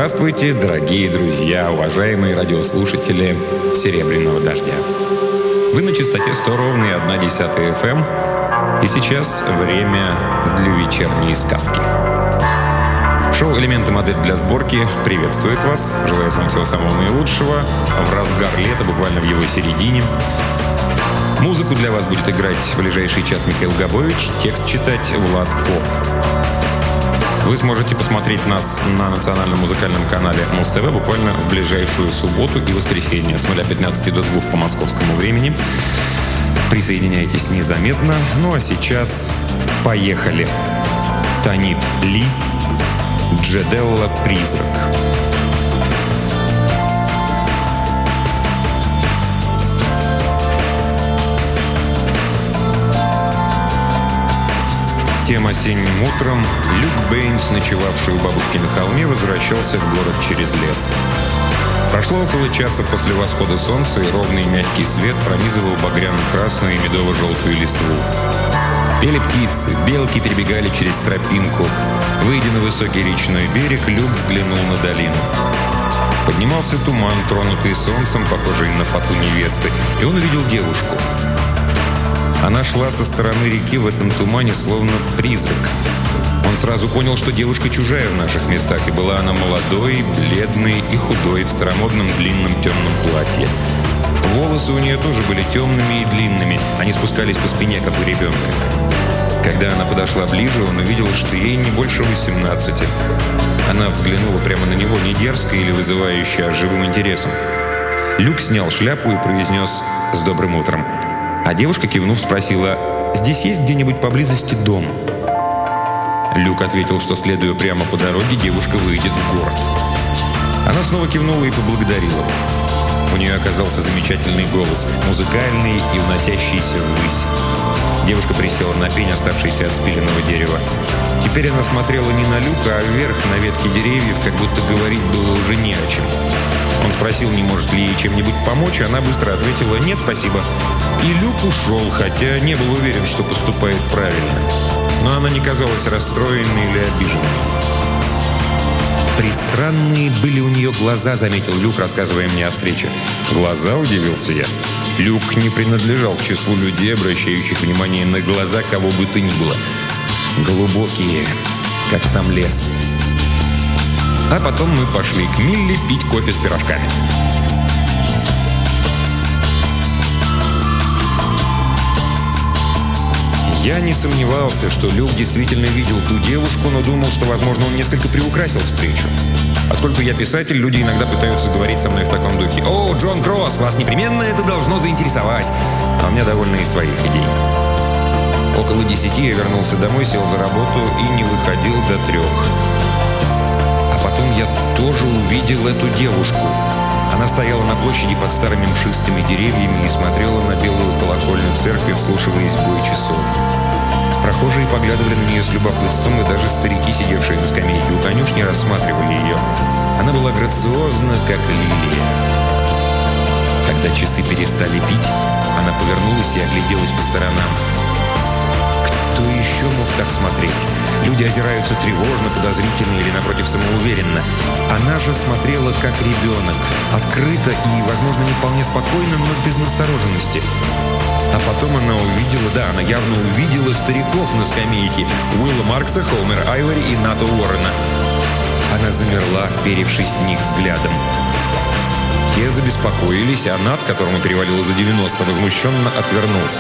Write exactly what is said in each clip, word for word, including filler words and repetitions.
Здравствуйте, дорогие друзья, уважаемые радиослушатели «Серебряного дождя». Вы на частоте сто ровно и одна десятая эф эм, и сейчас время для вечерней сказки. Шоу «Элементы. Модель для сборки» приветствует вас, желает вам всего самого наилучшего в разгар лета, буквально в его середине. Музыку для вас будет играть в ближайший час Михаил Габович, текст читать Влад Поп. Вы сможете посмотреть нас на национальном музыкальном канале Муз-ТВ буквально в ближайшую субботу и воскресенье с нуля пятнадцати до двух по московскому времени. Присоединяйтесь незаметно. Ну а сейчас поехали. Танит Ли, Джеделла «Призрак». Тем осенним утром Люк Бэйнс, ночевавший у бабушки на холме, возвращался в город через лес. Прошло около часа после восхода солнца, и ровный мягкий свет пронизывал багряно-красную и медово-желтую листву. Пели птицы, белки перебегали через тропинку. Выйдя на высокий речной берег, Люк взглянул на долину. Поднимался туман, тронутый солнцем, похожий на фату невесты, и он увидел девушку. Она шла со стороны реки в этом тумане, словно призрак. Он сразу понял, что девушка чужая в наших местах, и была она молодой, бледной и худой, в старомодном длинном темном платье. Волосы у нее тоже были темными и длинными, они спускались по спине, как у ребенка. Когда она подошла ближе, он увидел, что ей не больше восемнадцати. Она взглянула прямо на него, не дерзко или вызывающе, а с живым интересом. Люк снял шляпу и произнес «С добрым утром». А девушка, кивнув, спросила: «Здесь есть где-нибудь поблизости дом?» Люк ответил, что, следуя прямо по дороге, девушка выйдет в город. Она снова кивнула и поблагодарила. У нее оказался замечательный голос, музыкальный и уносящийся ввысь. Девушка присела на пень, оставшийся от спиленного дерева. Теперь она смотрела не на Люка, а вверх, на ветки деревьев, как будто говорить было уже не о чем. Он спросил, не может ли ей чем-нибудь помочь, она быстро ответила «Нет, спасибо». И Люк ушел, хотя не был уверен, что поступает правильно. Но она не казалась расстроенной или обиженной. «Пристранные были у нее глаза», — заметил Люк, рассказывая мне о встрече. «Глаза?» — удивился я. Люк не принадлежал к числу людей, обращающих внимание на глаза кого бы то ни было. Глубокие, как сам лес. А потом мы пошли к Милли пить кофе с пирожками. Я не сомневался, что Люк действительно видел ту девушку, но думал, что, возможно, он несколько приукрасил встречу. Поскольку я писатель, люди иногда пытаются говорить со мной в таком духе. «О, Джон Кросс, вас непременно это должно заинтересовать!» А у меня довольно и своих идей. Около десяти я вернулся домой, сел за работу и не выходил до трех. А потом я тоже увидел эту девушку. Она стояла на площади под старыми мшистыми деревьями и смотрела на белую колокольную церковь, вслушиваясь в бой часов. Прохожие поглядывали на нее с любопытством, и даже старики, сидевшие на скамейке у конюшни, рассматривали ее. Она была грациозна, как лилия. Когда часы перестали бить, она повернулась и огляделась по сторонам. Кто еще мог так смотреть? Люди озираются тревожно, подозрительно или, напротив, самоуверенно. Она же смотрела как ребенок, открыто и, возможно, не вполне спокойно, но без настороженности. А потом она увидела, да, она явно увидела стариков на скамейке: Уилла Маркса, Холмера Айвори и Ната Уоррена. Она замерла, вперевшись в них взглядом. Те забеспокоились, а Нат, которому перевалило за девяносто, возмущенно отвернулся.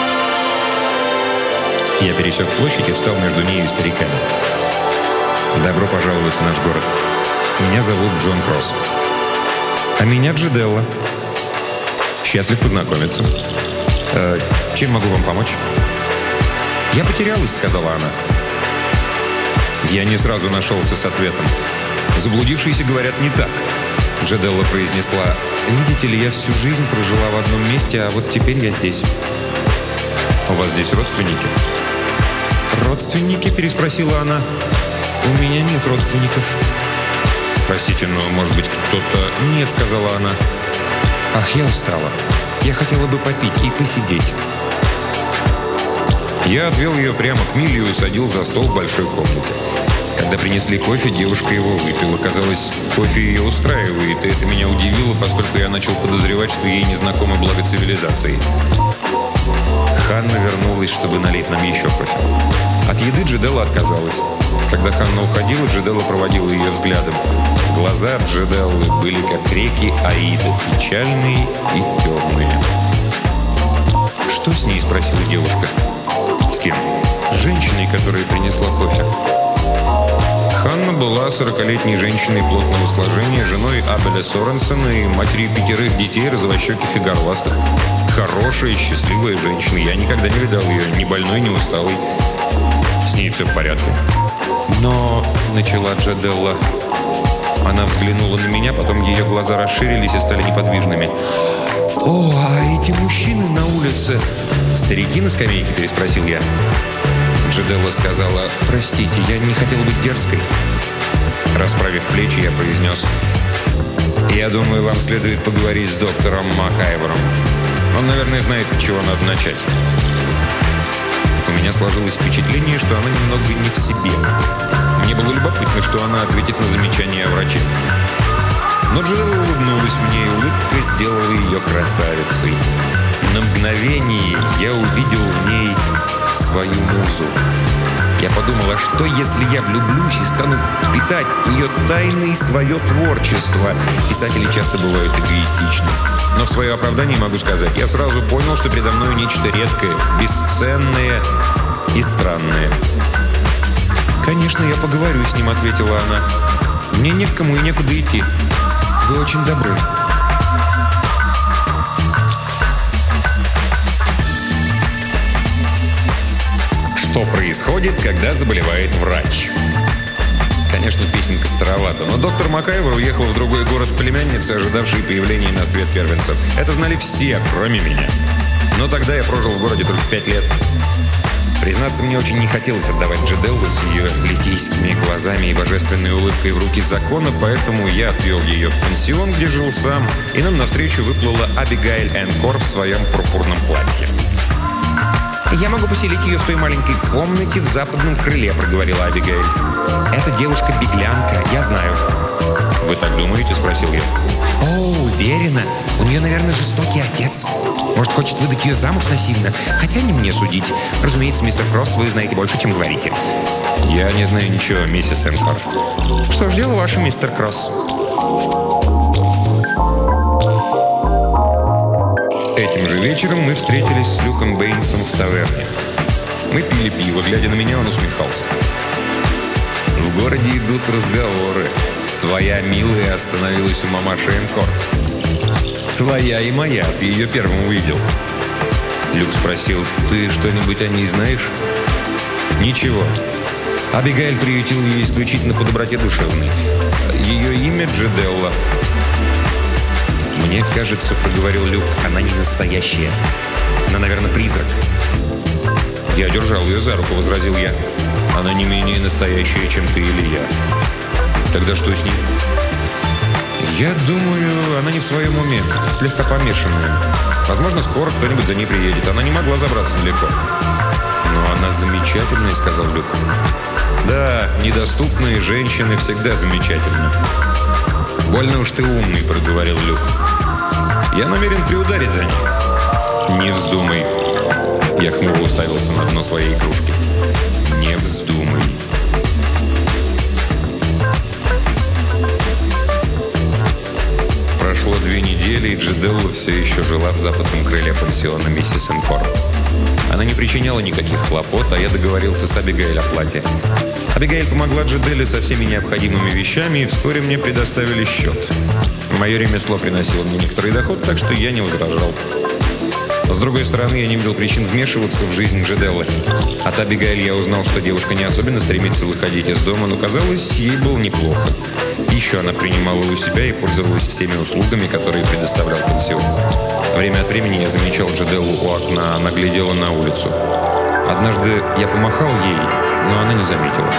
Я пересек площадь и встал между ней и стариками. «Добро пожаловать в наш город. Меня зовут Джон Кросс. А меня Джеделла. Счастлив познакомиться. Э, чем могу вам помочь?» «Я потерялась», — сказала она. Я не сразу нашелся с ответом. «Заблудившиеся говорят не так», — Джеделла произнесла. «Видите ли, я всю жизнь прожила в одном месте, а вот теперь я здесь». «У вас здесь родственники?» «Родственники?» – переспросила она. «У меня нет родственников». «Простите, но, может быть, кто-то...» «Нет», – сказала она. «Ах, я устала. Я хотела бы попить и посидеть». Я отвел ее прямо к Милли и усадил за стол в большой комнате. Когда принесли кофе, девушка его выпила. Казалось, кофе ее устраивает, и это меня удивило, поскольку я начал подозревать, что ей не знакомо благо цивилизации. Ханна вернулась, чтобы налить нам еще кофе. От еды Джеделла отказалась. Когда Ханна уходила, Джеделла проводила ее взглядом. Глаза Джеделлы были как реки Аида, печальные и темные. «Что с ней?» – спросила девушка. «С кем?» «С женщиной, которая принесла кофе». Ханна была сорокалетней женщиной плотного сложения, женой Абеля Соренсена и матерью пятерых детей, розовощеких и горластых. Хорошая, счастливая женщина. Я никогда не видал ее ни больной, ни усталой. С ней все в порядке. «Но...» — начала Джеделла. Она взглянула на меня, потом ее глаза расширились и стали неподвижными. «О, а эти мужчины на улице...» «Старики на скамейке?» — переспросил я. Джеделла сказала: «Простите, я не хотела быть дерзкой». Расправив плечи, я произнес: «Я думаю, вам следует поговорить с доктором Макайвером. Он, наверное, знает, с чего надо начать». У меня сложилось впечатление, что она немного не в себе. Мне было любопытно, что она ответит на замечание о враче. Но Джеделла улыбнулась мне, и улыбка сделала ее красавицей. На мгновение я увидел в ней свою музу. Я подумал, а что, если я влюблюсь и стану питать ее тайны и свое творчество? Писатели часто бывают эгоистичны. Но в свое оправдание могу сказать, я сразу понял, что передо мной нечто редкое, бесценное и странное. «Конечно, я поговорю с ним», — ответила она. «Мне не к кому и некуда идти. Вы очень добры». Что происходит, когда заболевает врач? Конечно, песенка старовата, но доктор Макайвер уехал в другой город племянницы, ожидавшей появления на свет первенцев. Это знали все, кроме меня. Но тогда я прожил в городе только пять лет. Признаться, мне очень не хотелось отдавать Джеделлу с ее литийскими глазами и божественной улыбкой в руки закона, поэтому я отвел ее в пансион, где жил сам, и нам навстречу выплыла Абигейл Энкор в своем пурпурном платье. «Я могу поселить ее в той маленькой комнате в западном крыле», — проговорила Абигейл. «Эта девушка-беглянка, я знаю». «Вы так думаете?» — спросил я. «О, уверена. У нее, наверное, жестокий отец. Может, хочет выдать ее замуж насильно. Хотя не мне судить. Разумеется, мистер Кросс, вы знаете больше, чем говорите». «Я не знаю ничего, миссис Энкор». «Что ж, дело ваше, мистер Кросс». Этим же вечером мы встретились с Люком Бэйнсом в таверне. Мы пили пиво. Глядя на меня, он усмехался. «В городе идут разговоры. Твоя милая остановилась у мамаши Энкор». «Твоя и моя. Ты ее первым увидел». Люк спросил: «Ты что-нибудь о ней знаешь?» «Ничего. Абигейл приютил ее исключительно по доброте душевной. Ее имя Джеделла». «Мне кажется, — проговорил Люк, — она не настоящая. Она, наверное, призрак». «Я держал ее за руку», — возразил я. «Она не менее настоящая, чем ты или я». «Тогда что с ней?» «Я думаю, она не в своем уме, слегка помешанная. Возможно, скоро кто-нибудь за ней приедет. Она не могла забраться далеко». «Но она замечательная», — сказал Люк. «Да, недоступные женщины всегда замечательны». «Больно уж ты умный», — проговорил Люк. «Я намерен приударить за ней». «Не вздумай». Я хмуро уставился на дно своей кружки. «Не вздумай». Прошло две недели, и Джеделла все еще жила в западном крыле пансиона миссис Энкор. Она не причиняла никаких хлопот, а я договорился с Абигейл о плате. Абигейл помогла Джеделле со всеми необходимыми вещами, и вскоре мне предоставили счет. Мое ремесло приносило мне некоторый доход, так что я не возражал. С другой стороны, я не видел причин вмешиваться в жизнь Джеделлы. От Абигейл я узнал, что девушка не особенно стремится выходить из дома, но, казалось, ей было неплохо. Еще она принимала у себя и пользовалась всеми услугами, которые предоставлял пансион. Время от времени я замечал Джеделлу у окна, она глядела на улицу. Однажды я помахал ей, но она не заметила.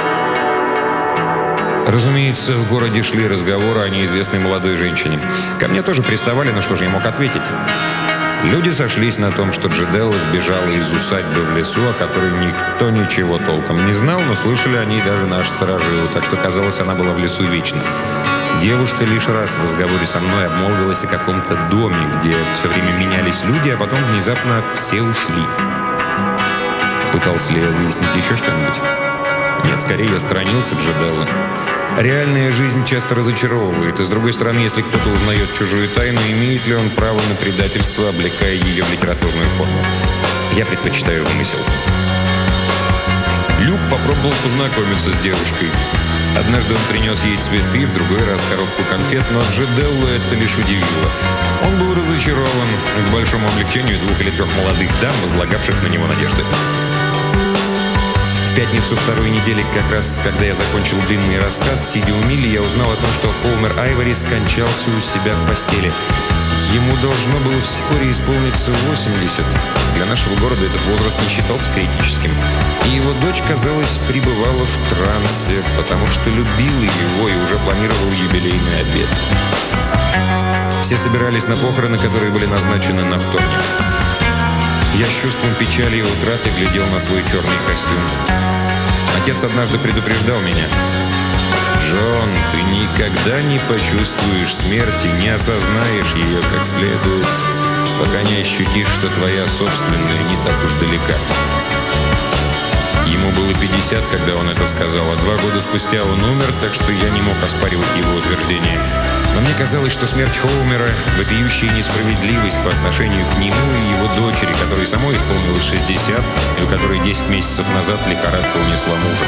Разумеется, в городе шли разговоры о неизвестной молодой женщине. Ко мне тоже приставали, но что же я мог ответить? Люди сошлись на том, что Джеделла сбежала из усадьбы в лесу, о которой никто ничего толком не знал, но слышали о ней даже наши сторожилы, так что, казалось, она была в лесу вечно. Девушка лишь раз в разговоре со мной обмолвилась о каком-то доме, где все время менялись люди, а потом внезапно все ушли. Пытался ли я выяснить еще что-нибудь? Нет, скорее я сторонился Джеделлы. Реальная жизнь часто разочаровывает, и с другой стороны, если кто-то узнает чужую тайну, имеет ли он право на предательство, облекая ее в литературную форму? Я предпочитаю вымысел. Люк попробовал познакомиться с девушкой. Однажды он принес ей цветы, в другой раз коробку конфет, но Джеделлу это лишь удивило. Он был разочарован к большому облегчению двух или трех молодых дам, возлагавших на него надежды. В пятницу второй недели, как раз когда я закончил длинный рассказ, сидя у Милли, я узнал о том, что Хоумер Айвори скончался у себя в постели. Ему должно было вскоре исполниться восемьдесят. Для нашего города этот возраст не считался критическим. И его дочь, казалось, пребывала в трансе, потому что любила его и уже планировала юбилейный обед. Все собирались на похороны, которые были назначены на вторник. Я с чувством печали и утраты глядел на свой черный костюм. Отец однажды предупреждал меня: «Джон, ты никогда не почувствуешь смерти, не осознаешь ее как следует, пока не ощутишь, что твоя собственная не так уж далека». Ему было пятьдесят, когда он это сказал, а два года спустя он умер, так что я не мог оспаривать его утверждение. Но мне казалось, что смерть Хоумера – вопиющая несправедливость по отношению к нему и его дочери, которой самой исполнилось шестьдесят, и у которой десять месяцев назад лихорадка унесла мужа.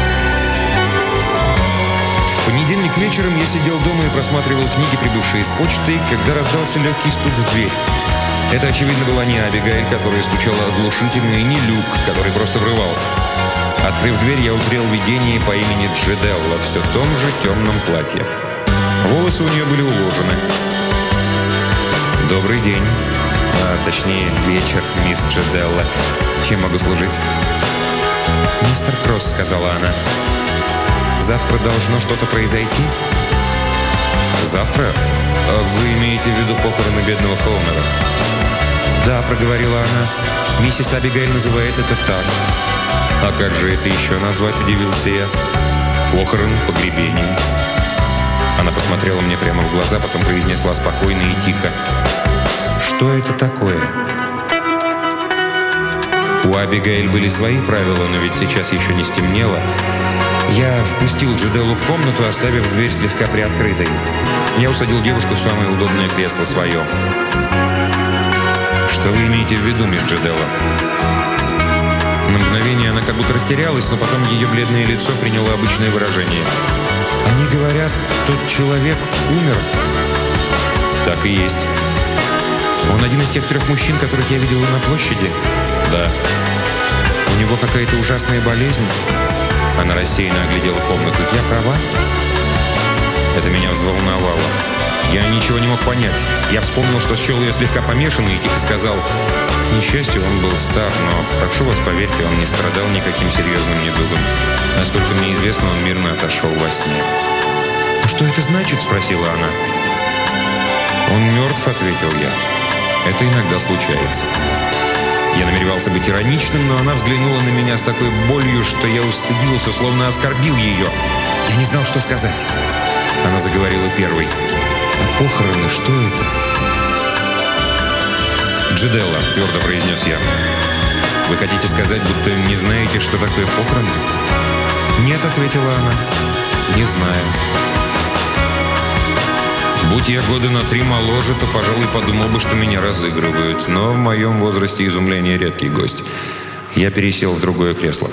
В понедельник вечером я сидел дома и просматривал книги, прибывшие с почты, когда раздался легкий стук в дверь. Это, очевидно, была не Абигейль, которая стучала оглушительно, и не Люк, который просто врывался. Открыв дверь, я узрел видение по имени Джеделла, все в том же темном платье. Волосы у нее были уложены. «Добрый день. А, точнее, вечер, мисс Джеделла. Чем могу служить?» «Мистер Кросс», — сказала она. «Завтра должно что-то произойти?» «Завтра? Вы имеете в виду похороны бедного Хоумера?» «Да», — проговорила она. «Миссис Абигейль называет это так». «А как же это еще назвать?» – удивился я. «Похорон, погребение». Она посмотрела мне прямо в глаза, потом произнесла спокойно и тихо: «Что это такое?» У Абигейль были свои правила, но ведь сейчас еще не стемнело. Я впустил Джеделлу в комнату, оставив дверь слегка приоткрытой. Я усадил девушку в самое удобное кресло свое. «Что вы имеете в виду, мисс Джеделла?» На мгновение она как будто растерялась, но потом ее бледное лицо приняло обычное выражение. «Они говорят, тот человек умер». «Так и есть». «Он один из тех трех мужчин, которых я видела на площади?» «Да». «У него какая-то ужасная болезнь?» Она рассеянно оглядела комнату. «Я права?» Это меня взволновало. Я ничего не мог понять. Я вспомнил, что счел ее слегка помешанной, и тихо сказал: «К несчастью, он был стар, но, прошу вас, поверьте, он не страдал никаким серьезным недугом. Насколько мне известно, он мирно отошел во сне». «Что это значит?» – спросила она. «Он мертв», – ответил я. «Это иногда случается». Я намеревался быть ироничным, но она взглянула на меня с такой болью, что я устыдился, словно оскорбил ее. Я не знал, что сказать. Она заговорила первой. «А похороны, что это?» «Джеделла», — твердо произнес я. «Вы хотите сказать, будто не знаете, что такое похороны?» «Нет», — ответила она, — «не знаю». Будь я года на три моложе, то, пожалуй, подумал бы, что меня разыгрывают. Но в моем возрасте изумление редкий гость. Я пересел в другое кресло.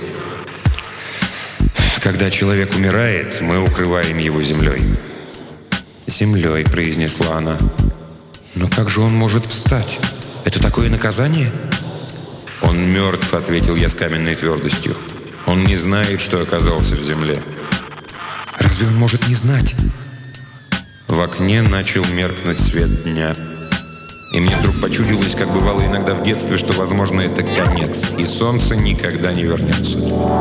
«Когда человек умирает, мы укрываем его землей». «Землей», — произнесла она. «Но как же он может встать? Это такое наказание?» «Он мертв», — ответил я с каменной твердостью. «Он не знает, что оказался в земле». «Разве он может не знать?» В окне начал меркнуть свет дня. И мне вдруг почудилось, как бывало иногда в детстве, что, возможно, это конец, и солнце никогда не вернется.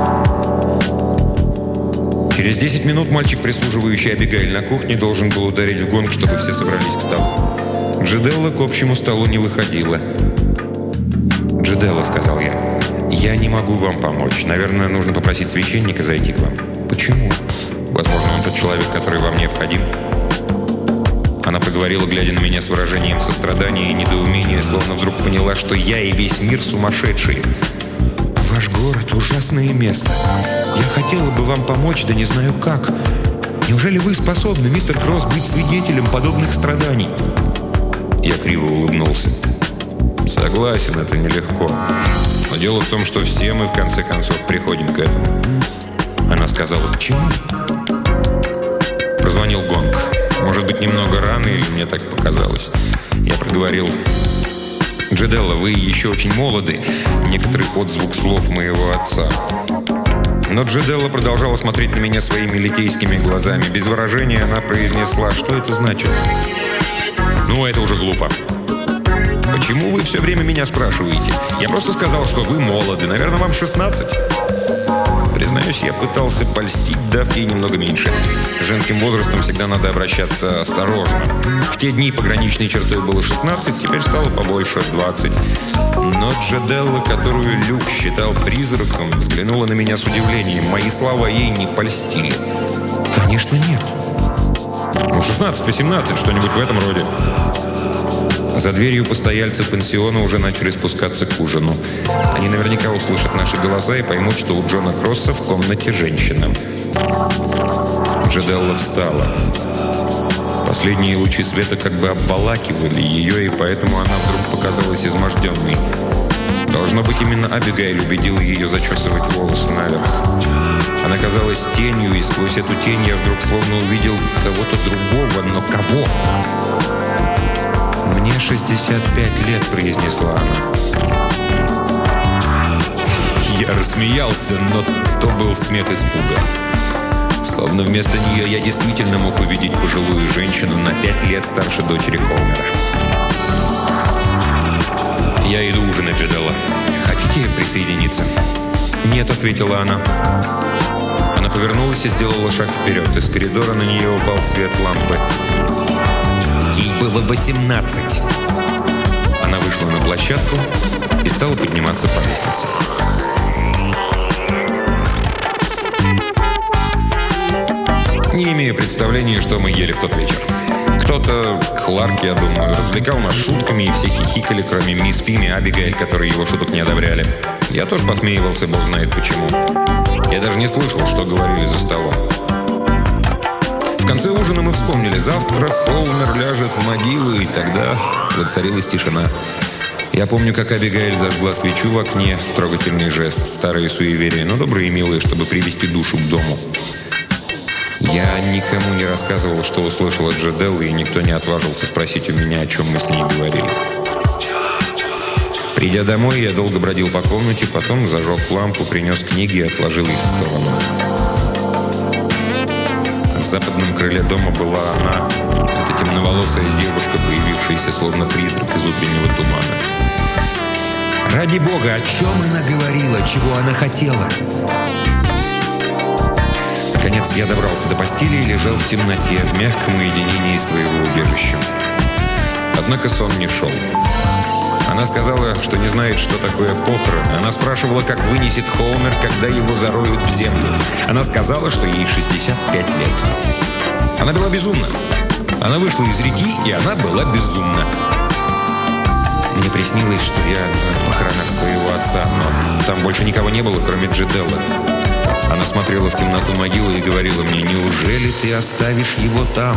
Через десять минут мальчик, прислуживающий Абигейль на кухне, должен был ударить в гонг, чтобы все собрались к столу. Джеделла к общему столу не выходила. «Джеделла», — сказал я, — «я не могу вам помочь. Наверное, нужно попросить священника зайти к вам». «Почему?» «Возможно, он тот человек, который вам необходим». Она проговорила, глядя на меня с выражением сострадания и недоумения, словно вдруг поняла, что я и весь мир сумасшедшие. «Ваш город — ужасное место. Я хотела бы вам помочь, да не знаю как. Неужели вы способны, мистер Кросс, быть свидетелем подобных страданий?» Я криво улыбнулся. «Согласен, это нелегко. Но дело в том, что все мы, в конце концов, приходим к этому». Она сказала: «Почему?» Прозвонил гонг. Может быть, немного рано, или мне так показалось. Я проговорил: «Джеделла, вы еще очень молоды». Некоторый отзвук слов моего отца. Но Джеделла продолжала смотреть на меня своими литейскими глазами. Без выражения она произнесла: «Что это значит?» «Ну, это уже глупо». «Почему вы все время меня спрашиваете? Я просто сказал, что вы молоды. Наверное, вам шестнадцать». Признаюсь, я пытался польстить, дав ей немного меньше. С женским возрастом всегда надо обращаться осторожно. В те дни пограничной чертой было шестнадцать, теперь стало побольше — двадцать. Но Джеделла, которую Люк считал призраком, взглянула на меня с удивлением. Мои слова ей не польстили. «Конечно, нет». «Ну, шестнадцать-восемнадцать, что-нибудь в этом роде». За дверью постояльцы пансиона уже начали спускаться к ужину. Они наверняка услышат наши голоса и поймут, что у Джона Кросса в комнате женщина. Джеделла встала. Последние лучи света как бы обволакивали ее, и поэтому она вдруг показалась изможденной. Должно быть, именно Абигейль убедила ее зачесывать волосы наверх. Она казалась тенью, и сквозь эту тень я вдруг словно увидел кого-то другого, но кого? «Мне шестьдесят пять лет», — произнесла она. Я рассмеялся, но то был смех испуга. Словно вместо нее я действительно мог увидеть пожилую женщину на пять лет старше дочери Холмера. «Я иду ужинать, Джеделла. Хотите присоединиться?» «Нет», — ответила она. Она повернулась и сделала шаг вперед. Из коридора на нее упал свет лампы. Ей было восемнадцать. Она вышла на площадку и стала подниматься по лестнице. Не имею представления, что мы ели в тот вечер. Кто-то, Кларк, я думаю, развлекал нас шутками, и все хихикали, кроме мисс Пими, Абигейль, которые его шуток не одобряли. Я тоже посмеивался, бог знает почему. Я даже не слышал, что говорили за столом. В конце ужина мы вспомнили: завтра Холмер ляжет в могилу, и тогда воцарилась тишина. Я помню, как Абигейль зажгла свечу в окне, трогательный жест, старые суеверия, но добрые и милые, чтобы привести душу к дому. Я никому не рассказывал, что услышал от Джеделлы, и никто не отважился спросить у меня, о чем мы с ней говорили. Придя домой, я долго бродил по комнате, потом зажег лампу, принес книги и отложил их в сторону. В западном крыле дома была она, эта темноволосая девушка, появившаяся словно призрак из утреннего тумана. Ради бога, о чем она говорила, чего она хотела? Наконец я добрался до постели и лежал в темноте, в мягком уединении своего убежища. Однако сон не шел. Она сказала, что не знает, что такое похороны. Она спрашивала, как вынесет Холмер, когда его зароют в землю. Она сказала, что ей шестьдесят пять лет. Она была безумна. Она вышла из реки, и она была безумна. Мне приснилось, что я на похоронах своего отца, но там больше никого не было, кроме Джеделлы. Она смотрела в темноту могилы и говорила мне: «Неужели ты оставишь его там?»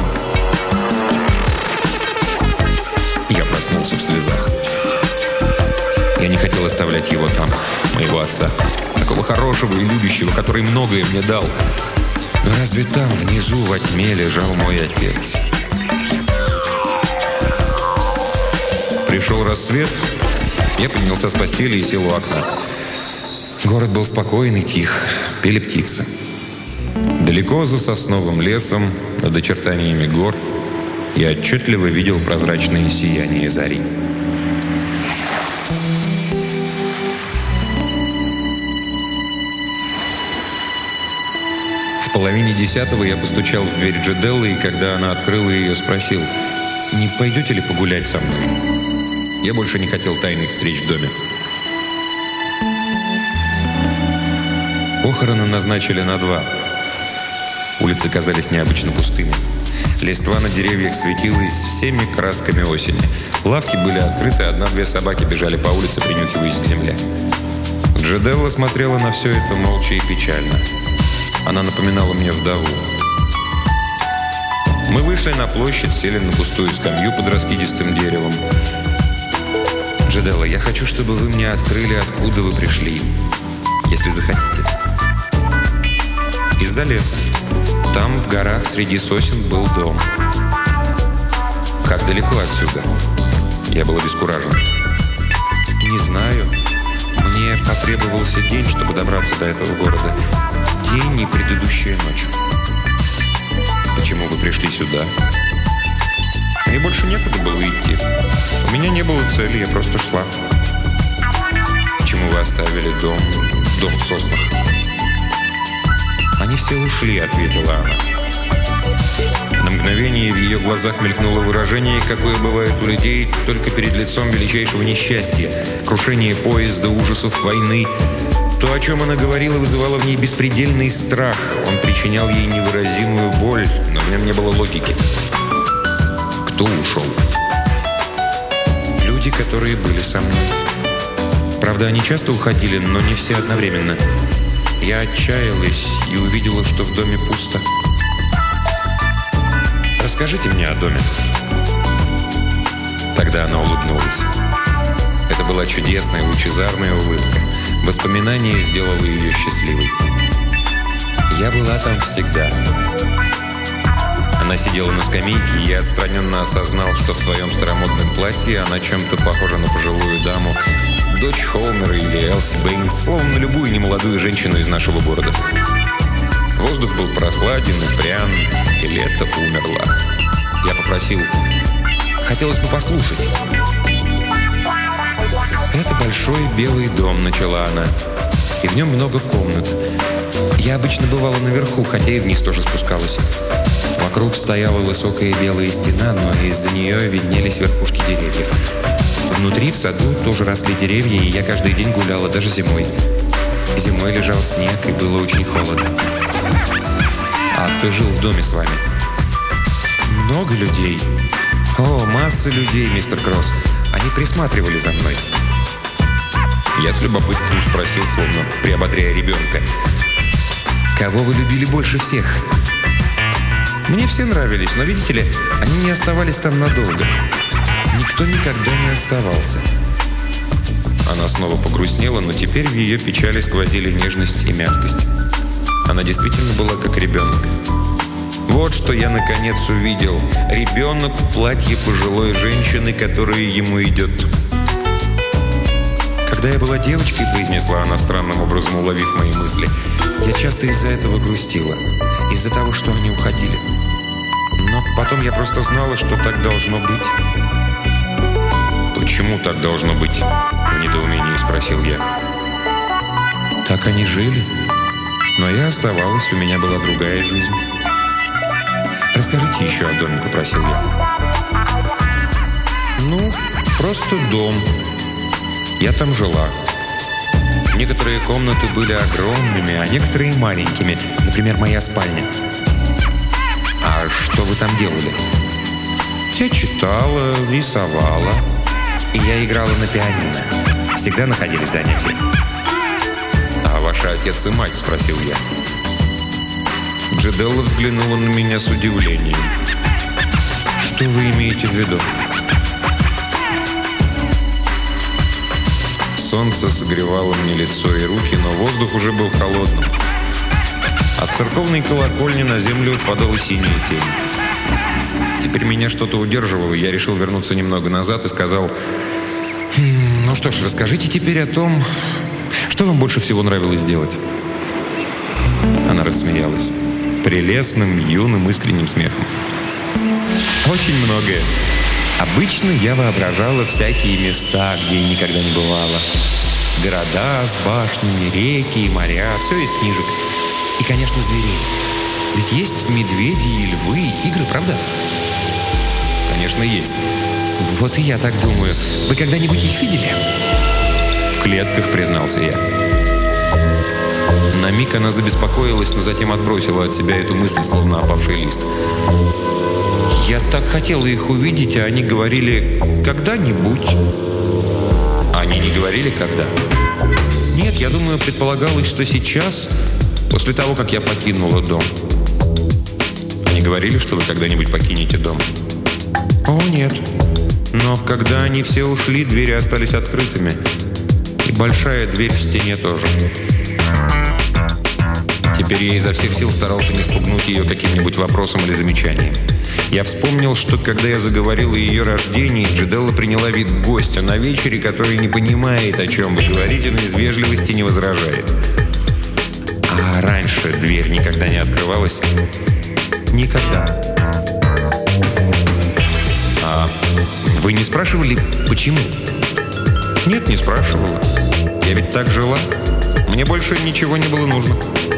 Я проснулся в слезах. Я не хотел оставлять его там, моего отца, такого хорошего и любящего, который многое мне дал. Но разве там, внизу, во тьме, лежал мой отец? Пришел рассвет, я поднялся с постели и сел у окна. Город был спокойный, тих, пели птицы. Далеко за сосновым лесом, над очертаниями гор, я отчетливо видел прозрачное сияние зари. В половине десятого я постучал в дверь Джеделлы, и когда она открыла ее, спросил: «Не пойдете ли погулять со мной?» Я больше не хотел тайных встреч в доме. похороны назначили на два. Улицы казались необычно пустыми. Листва на деревьях светилась всеми красками осени. Лавки были открыты, одна-две собаки бежали по улице, принюхиваясь к земле. Джеделла смотрела на все это молча и печально. Она напоминала мне вдову. Мы вышли на площадь, сели на пустую скамью под раскидистым деревом. «Джеделла, я хочу, чтобы вы мне открыли, откуда вы пришли, если захотите». «Из-за леса. Там, в горах, среди сосен, был дом». «Как далеко отсюда?» Я был обескуражен. «Не знаю. Мне потребовался день, чтобы добраться до этого города. День и предыдущая ночь». «Почему вы пришли сюда?» «Мне больше некуда было идти. У меня не было цели, я просто шла». «Почему вы оставили дом, дом в соснах?» «Они все ушли», — ответила она. На мгновение в ее глазах мелькнуло выражение, какое бывает у людей только перед лицом величайшего несчастья, крушение поезда, ужасов войны. То, о чем она говорила, вызывало в ней беспредельный страх. Он причинял ей невыразимую боль, но в нем не было логики. Кто ушел? Люди, которые были со мной. Правда, они часто уходили, но не все одновременно. Я отчаялась и увидела, что в доме пусто. «Расскажите мне о доме». Тогда она улыбнулась. Это была чудесная, лучезарная улыбка. Воспоминание сделало ее счастливой. Я была там всегда. Она сидела на скамейке, и я отстраненно осознал, что в своем старомодном платье она чем-то похожа на пожилую даму, дочь Холмера или Элси Бэйнс, словом, на любую немолодую женщину из нашего города. Воздух был прохладен и прям, и лето умерло. Я попросил, хотелось бы послушать. «Это большой белый дом», — начала она, — «и в нем много комнат. Я обычно бывала наверху, хотя и вниз тоже спускалась. Вокруг стояла высокая белая стена, но из-за нее виднелись верхушки деревьев. Внутри, в саду, тоже росли деревья, и я каждый день гуляла, даже зимой. Зимой лежал снег, и было очень холодно». «А кто жил в доме с вами?» «Много людей». «О, масса людей, мистер Кросс. Они присматривали за мной». Я с любопытством спросил, словно приободряя ребенка. «Кого вы любили больше всех?» «Мне все нравились, но, видите ли, они не оставались там надолго. Никто никогда не оставался». Она снова погрустнела, но теперь в ее печали сквозили нежность и мягкость. Она действительно была как ребенок. Вот что я наконец увидел. Ребенок в платье пожилой женщины, которая ему идет. «Когда я была девочкой», — произнесла она, странным образом уловив мои мысли, «я часто из-за этого грустила, из-за того, что они уходили. Но потом я просто знала, что так должно быть». «Почему так должно быть?» — в недоумении спросил я. «Так они жили. Но я оставалась, у меня была другая жизнь». «Расскажите еще о доме», — попросил я. «Ну, просто дом. Я там жила. Некоторые комнаты были огромными, а некоторые маленькими. Например, моя спальня». «А что вы там делали?» «Я читала, рисовала. И я играла на пианино. Всегда находились занятия». «А ваши отец и мать?» — спросил я. Джеделла взглянула на меня с удивлением. «Что вы имеете в виду?» Солнце согревало мне лицо и руки, но воздух уже был холодным. От церковной колокольни на землю падала синяя тень. Теперь меня что-то удерживало, и я решил вернуться немного назад и сказал: «Хм, ну что ж, расскажите теперь о том, что вам больше всего нравилось делать». Она рассмеялась прелестным, юным, искренним смехом. «Очень многое. Обычно я воображала всякие места, где я никогда не бывала. Города с башнями, реки и моря, все из книжек. И, конечно, зверей. Ведь есть медведи и львы, и тигры, правда?» «Конечно, есть». «Вот и я так думаю. Вы когда-нибудь их видели?» «В клетках», признался я. На миг она забеспокоилась, но затем отбросила от себя эту мысль, словно опавший лист. «Я так хотела их увидеть, а они говорили «когда-нибудь». Они не говорили «когда». Нет, я думаю, предполагалось, что сейчас, после того, как я покинула дом. Они говорили, что вы когда-нибудь покинете дом? О, нет. Но когда они все ушли, двери остались открытыми. И большая дверь в стене тоже. Теперь я изо всех сил старался не спугнуть ее каким-нибудь вопросом или замечанием. Я вспомнил, что когда я заговорил о ее рождении, Джеделла приняла вид гостя на вечере, который не понимает, о чем вы говорите, но из вежливости не возражает. А раньше дверь никогда не открывалась? Никогда. А вы не спрашивали, почему? Нет, не спрашивала. Я ведь так жила. Мне больше ничего не было нужно.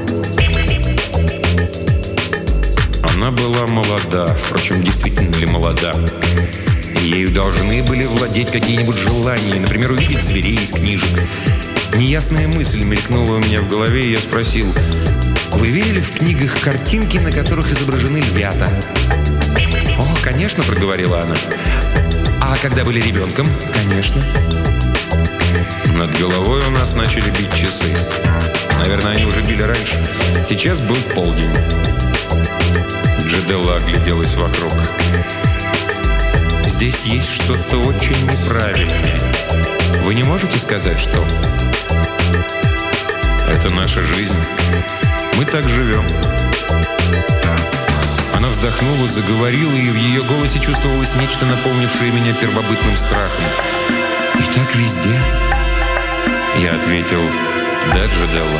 Она была молода, впрочем, действительно ли молода. Ею должны были владеть какие-нибудь желания, например, увидеть зверей из книжек. Неясная мысль мелькнула у меня в голове, и я спросил: «Вы видели в книгах картинки, на которых изображены львята?» «О, конечно», — проговорила она. «А когда были ребенком?» «Конечно». Над головой у нас начали бить часы. Наверное, они уже били раньше. Сейчас был полдень. Джеделла огляделась вокруг. «Здесь есть что-то очень неправильное. Вы не можете сказать, что?» «Это наша жизнь. Мы так живем». Она вздохнула, заговорила, и в ее голосе чувствовалось нечто, наполнившее меня первобытным страхом. «И так везде?» Я ответил: «Да, Джеделла».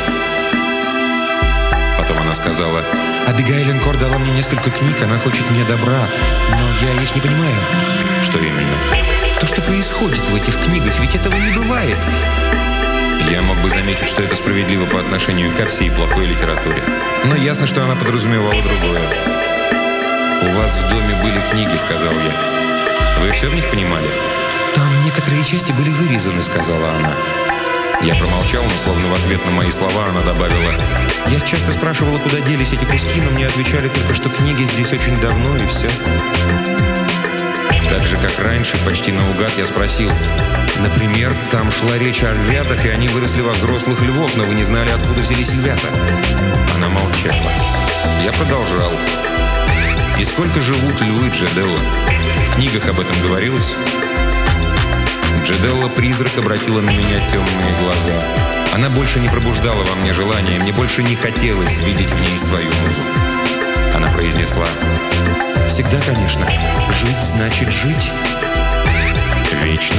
Потом она сказала: «Абигейл Энкор дала мне несколько книг, она хочет мне добра, но я их не понимаю». «Что именно?» «То, что происходит в этих книгах, ведь этого не бывает». Я мог бы заметить, что это справедливо по отношению ко всей плохой литературе. Но ясно, что она подразумевала другое. «У вас в доме были книги», — сказал я. «Вы все в них понимали?» «Там некоторые части были вырезаны», — сказала она. Я промолчал, но словно в ответ на мои слова она добавила: «Я часто спрашивала, куда делись эти куски, но мне отвечали только, что книги здесь очень давно, и все». Так же, как раньше, почти наугад я спросил: «Например, там шла речь о львятах, и они выросли во взрослых львов, но вы не знали, откуда взялись львята?» Она молчала. Я продолжал: «И сколько живут львы, Джеделла? В книгах об этом говорилось?» Джеделла-призрак обратила на меня темные глаза. Она больше не пробуждала во мне желания, мне больше не хотелось видеть в ней свою музу. Она произнесла: «Всегда, конечно. Жить значит жить». «Вечно?»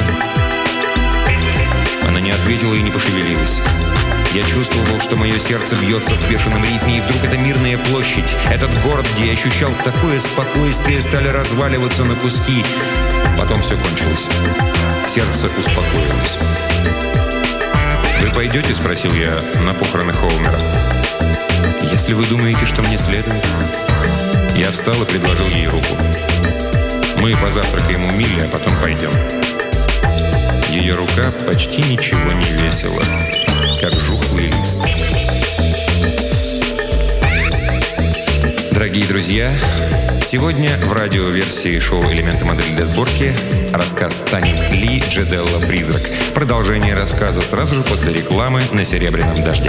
Она не ответила и не пошевелилась. Я чувствовал, что мое сердце бьется в бешеном ритме, и вдруг эта мирная площадь, этот город, где я ощущал такое спокойствие, стали разваливаться на куски. Потом все кончилось. Сердце успокоилось. «Вы пойдете?» — спросил я, — «на похороны Хоумера?» «Если вы думаете, что мне следует». Я встал и предложил ей руку. «Мы позавтракаем у Милли, а потом пойдем». Ее рука почти ничего не весила, как жухлый лист. Дорогие друзья, сегодня в радиоверсии шоу «Элементы модели для сборки» рассказ Тани Ли «Джеделла-призрак». Продолжение рассказа сразу же после рекламы на «Серебряном дожде».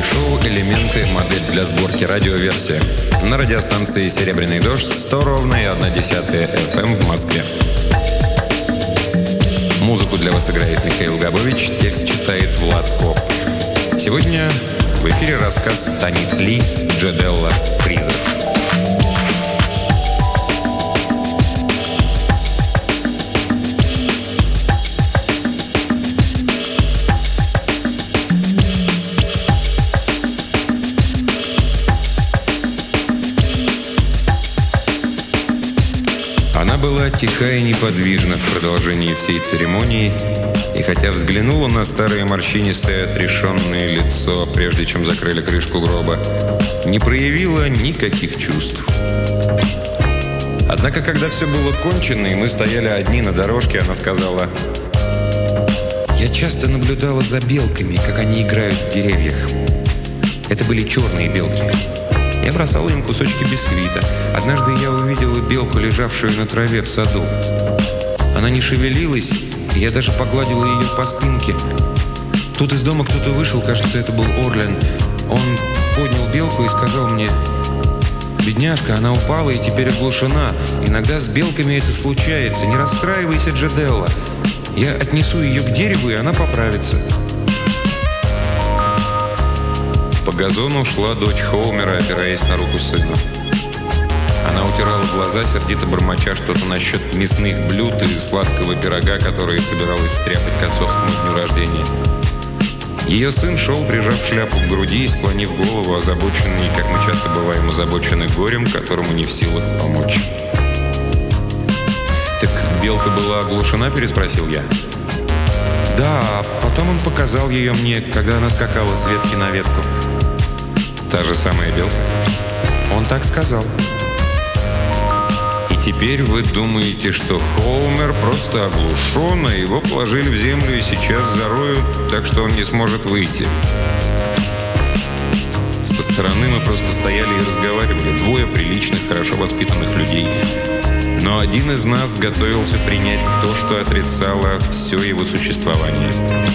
Шоу «Элементы. Модель для сборки. Радиоверсия». На радиостанции «Серебряный дождь» сто ровно и одна десятая эф эм в Москве. Музыку для вас играет Михаил Габович, текст читает Влад Коп. Сегодня в эфире рассказ Танит Ли «Джеделла. Фризер». Она была тиха и неподвижна в продолжении всей церемонии, и хотя взглянула на старое морщинистое отрешенное лицо, прежде чем закрыли крышку гроба, не проявила никаких чувств. Однако, когда все было кончено, и мы стояли одни на дорожке, она сказала: «Я часто наблюдала за белками, как они играют в деревьях. Это были черные белки. Я бросала им кусочки бисквита. Однажды я увидела белку, лежавшую на траве в саду. Она не шевелилась, и я даже погладила ее по спинке. Тут из дома кто-то вышел, кажется, это был Орлен. Он поднял белку и сказал мне: «Бедняжка, она упала и теперь оглушена. Иногда с белками это случается. Не расстраивайся, Джеделла. Я отнесу ее к дереву, и она поправится». По газону шла дочь Хоумера, опираясь на руку сына. Она утирала глаза, сердито бормоча что-то насчет мясных блюд и сладкого пирога, которые собиралась стряпать к отцовскому дню рождения. Ее сын шел, прижав шляпу к груди и склонив голову, озабоченный, как мы часто бываем озабочены горем, которому не в силах помочь. «Так белка была оглушена?» – переспросил я. «Да, потом он показал ее мне, когда она скакала с ветки на ветку». «Та же самая белка?» «Он так сказал». «И теперь вы думаете, что Хоумер просто оглушен, а его положили в землю и сейчас зароют, так что он не сможет выйти?» Со стороны мы просто стояли и разговаривали, двое приличных, хорошо воспитанных людей. Но один из нас готовился принять то, что отрицало все его существование.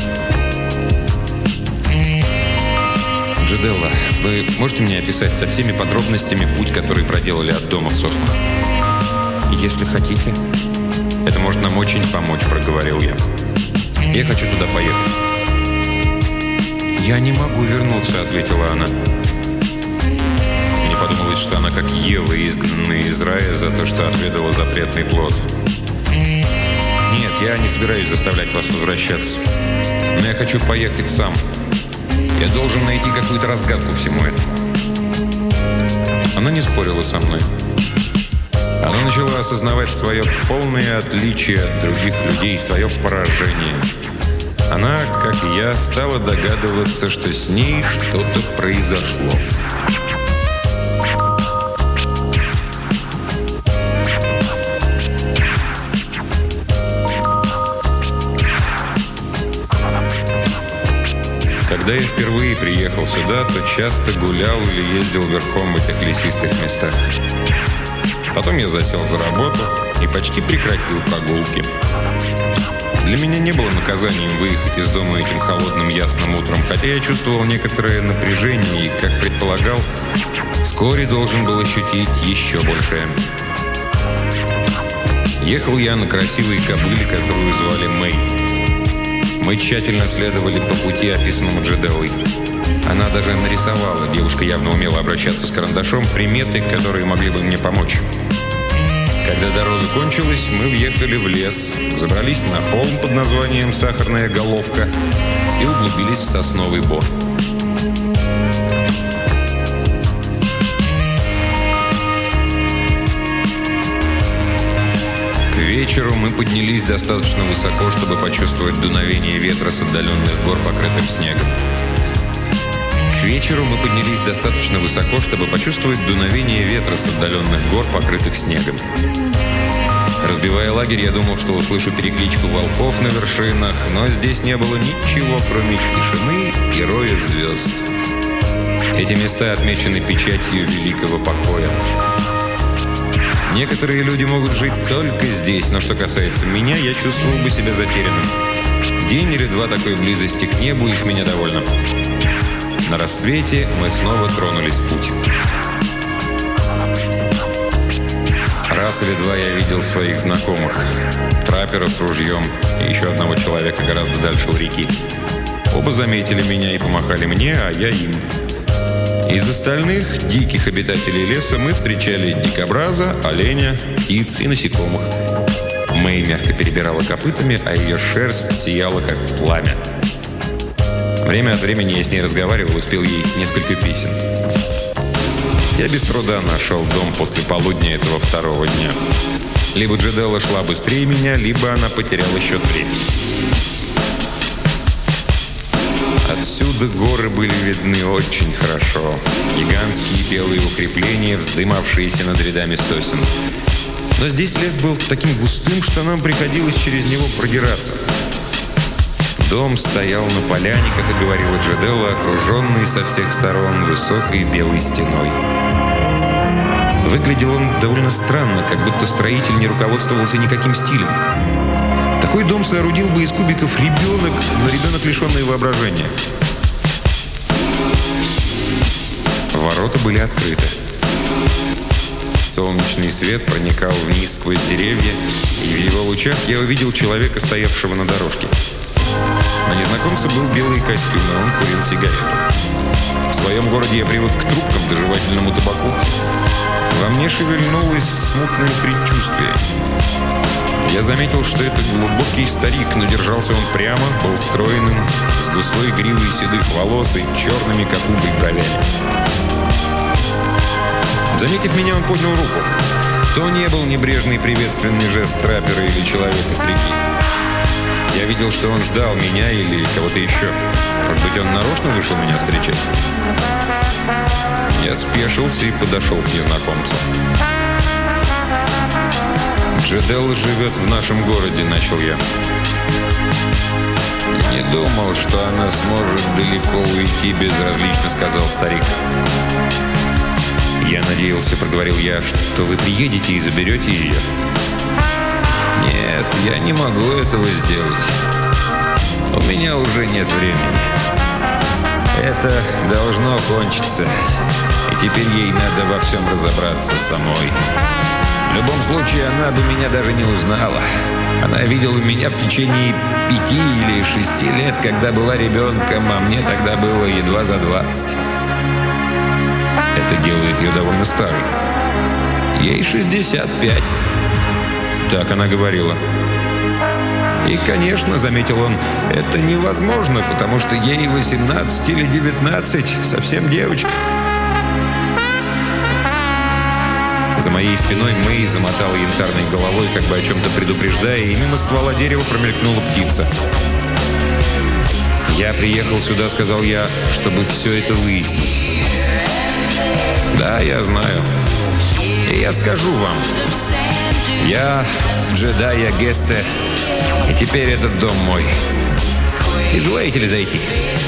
«Джеделла, вы можете мне описать со всеми подробностями путь, который проделали от дома в Соснах?» «Если хотите». «Это может нам очень помочь», — проговорил я. «Я хочу туда поехать». «Я не могу вернуться», — ответила она. Мне подумалось, что она как Ева, изгнанная из рая за то, что отведала запретный плод. «Нет, я не собираюсь заставлять вас возвращаться. Но я хочу поехать сам. Я должен найти какую-то разгадку всему этому». Она не спорила со мной. Она начала осознавать свое полное отличие от других людей, свое поражение. Она, как и я, стала догадываться, что с ней что-то произошло. Когда я впервые приехал сюда, то часто гулял или ездил верхом в этих лесистых местах. Потом я засел за работу и почти прекратил прогулки. Для меня не было наказанием выехать из дома этим холодным ясным утром, хотя я чувствовал некоторое напряжение и, как предполагал, вскоре должен был ощутить еще большее. Ехал я на красивой кобыле, которую звали Мэй. Мы тщательно следовали по пути, описанному Джеделлой. Она даже нарисовала, девушка явно умела обращаться с карандашом, приметы, которые могли бы мне помочь. Когда дорога кончилась, мы въехали в лес, забрались на холм под названием «Сахарная головка» и углубились в сосновый бор. К вечеру мы поднялись достаточно высоко, чтобы почувствовать дуновение ветра с отдаленных гор, покрытым снегом. К вечеру мы поднялись достаточно высоко, чтобы почувствовать дуновение ветра с отдаленных гор, покрытых снегом. Разбивая лагерь, я думал, что услышу перекличку волков на вершинах, но здесь не было ничего, кроме тишины и роя звезд. Эти места отмечены печатью великого покоя. Некоторые люди могут жить только здесь, но что касается меня, я чувствовал бы себя затерянным. День или два такой близости к небу, и с меня довольно. На рассвете мы снова тронулись в путь. Раз или два я видел своих знакомых. Траппера с ружьем и еще одного человека гораздо дальше у реки. Оба заметили меня и помахали мне, а я им. Из остальных диких обитателей леса мы встречали дикобраза, оленя, птиц и насекомых. Мэй мягко перебирала копытами, а ее шерсть сияла, как пламя. Время от времени я с ней разговаривал, успел ей несколько песен. Я без труда нашел дом после полудня этого второго дня. Либо Джеделла шла быстрее меня, либо она потеряла счет времени. Отсюда горы были видны очень хорошо. Гигантские белые укрепления, вздымавшиеся над рядами сосен. Но здесь лес был таким густым, что нам приходилось через него продираться. Дом стоял на поляне, как и говорила Джеделла, окруженный со всех сторон высокой белой стеной. Выглядел он довольно странно, как будто строитель не руководствовался никаким стилем. Такой дом соорудил бы из кубиков ребенок, но ребенок, лишенный воображения. Ворота были открыты. Солнечный свет проникал вниз сквозь деревья, и в его лучах я увидел человека, стоявшего на дорожке. На незнакомце был белый костюм, и он курил сигарету. В своем городе я привык к трубкам, до жевательному табаку. Во мне шевельнулось смутное предчувствие. Я заметил, что это глубокий старик, но держался он прямо, был стройным, с густой гривой седых волос и черными, как уголь, бровями. Заметив меня, он поднял руку. То не был небрежный приветственный жест траппера или человека с реки. Я видел, что он ждал меня или кого-то еще. Может быть, он нарочно вышел меня встречать? Я спешился и подошел к незнакомцу. «Джеделла живет в нашем городе», — начал я. «Не думал, что она сможет далеко уйти», — безразлично сказал старик. «Я надеялся», — проговорил я, — «что вы приедете и заберете ее». «Нет, я не могу этого сделать. У меня уже нет времени. Это должно кончиться, и теперь ей надо во всем разобраться самой. В любом случае, она бы меня даже не узнала. Она видела меня в течение пяти или шести лет, когда была ребенком, а мне тогда было едва за двадцать. Это делает ее довольно старой. Ей шестьдесят пять. Так она говорила. И, конечно, заметил он, это невозможно, потому что ей восемнадцать или девятнадцать, совсем девочка. За моей спиной Мэй замотала янтарной головой, как бы о чем-то предупреждая, и мимо ствола дерева промелькнула птица. «Я приехал сюда, — сказал я, — чтобы все это выяснить». «Да, я знаю. И я скажу вам. Я Джедайя Гесте, и теперь этот дом мой. Не желаете ли зайти?»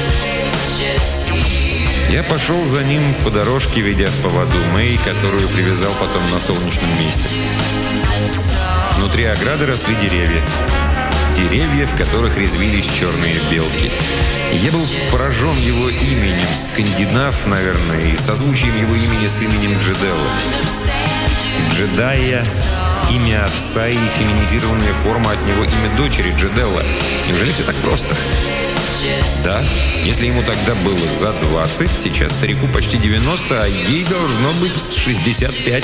Я пошел за ним по дорожке, ведя в поводу Мэй, которую привязал потом на солнечном месте. Внутри ограды росли деревья. Деревья, в которых резвились черные белки. Я был поражен его именем, скандинав, наверное, и созвучием его имени с именем Джеделла. Джедайя — имя отца и феминизированная форма от него имя дочери Джеделла. Неужели все так просто? Да, если ему тогда было за двадцать, сейчас старику почти девяносто, а ей должно быть шестьдесят пять.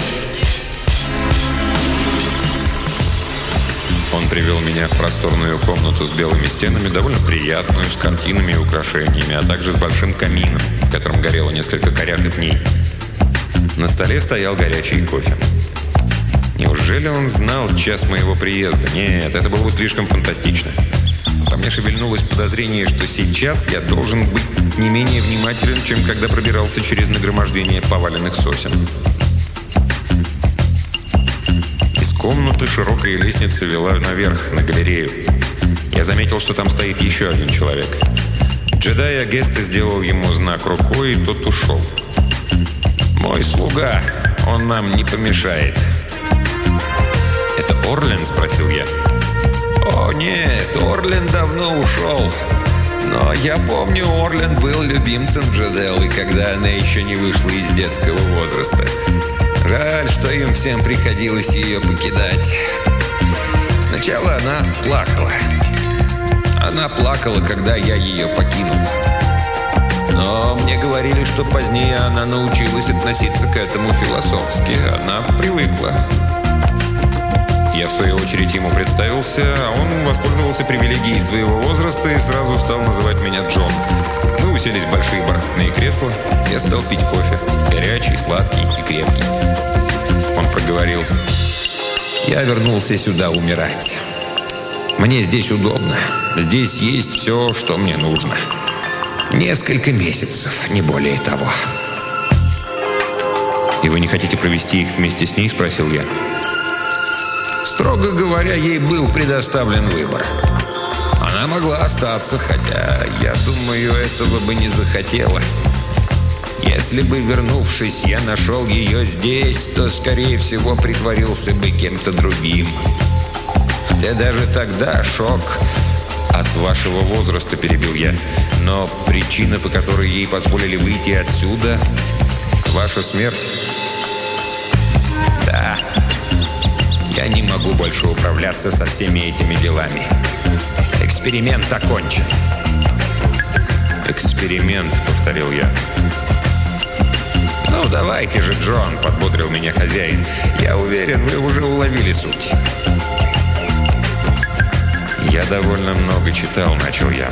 Он привел меня в просторную комнату с белыми стенами, довольно приятную, с картинами и украшениями, а также с большим камином, в котором горело несколько коряк и пней. На столе стоял горячий кофе. Неужели он знал час моего приезда? Нет, это было бы слишком фантастично. Во мне шевельнулось подозрение, что сейчас я должен быть не менее внимателен, чем когда пробирался через нагромождение поваленных сосен. Из комнаты широкая лестница вела наверх, на галерею. Я заметил, что там стоит еще один человек. Джедайя Гесте сделал ему знак рукой, и тот ушел. «Мой слуга, он нам не помешает». «Это Орлен?» — спросил я. «О, нет, Орлен давно ушел. Но я помню, Орленд был любимцем Джеделлы, когда она еще не вышла из детского возраста. Жаль, что им всем приходилось ее покидать. Сначала она плакала. Она плакала, когда я ее покинул. Но мне говорили, что позднее она научилась относиться к этому философски. Она привыкла. Я, в свою очередь, ему представился, а он воспользовался привилегией своего возраста и сразу стал называть меня Джон. Мы уселись в большие бархатные кресла. Я стал пить кофе. Горячий, сладкий и крепкий. Он проговорил: «Я вернулся сюда умирать. Мне здесь удобно. Здесь есть все, что мне нужно. Несколько месяцев, не более того». «И вы не хотите провести их вместе с ней?» – спросил я. Строго говоря, ей был предоставлен выбор. Она могла остаться, хотя, я думаю, этого бы не захотела. Если бы, вернувшись, я нашел ее здесь, то, скорее всего, притворился бы кем-то другим. Да даже тогда шок от вашего возраста, перебил я. Но причина, по которой ей позволили выйти отсюда, ваша смерть. Да. Я не могу больше управляться со всеми этими делами. Эксперимент окончен. «Эксперимент», — повторил я. «Ну, давайте же, Джон», — подбодрил меня хозяин. «Я уверен, вы уже уловили суть». «Я довольно много читал», — начал я.